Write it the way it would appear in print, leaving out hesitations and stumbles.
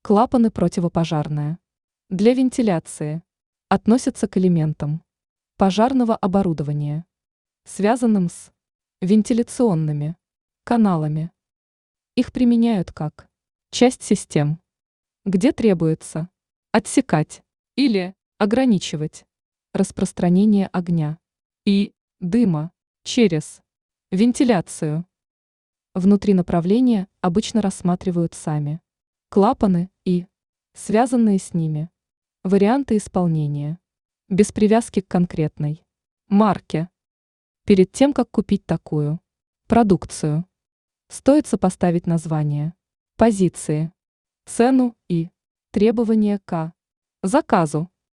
Клапаны противопожарные. Для вентиляции. Относятся к элементам пожарного оборудования, связанным с вентиляционными каналами. Их применяют как часть систем, где требуется отсекать или ограничивать распространение огня и дыма через вентиляцию. Внутри направления обычно рассматривают сами клапаны и связанные с ними варианты исполнения, без привязки к конкретной марке. Перед тем, как купить такую продукцию, стоит сопоставить название, позиции, цену и требования к заказу.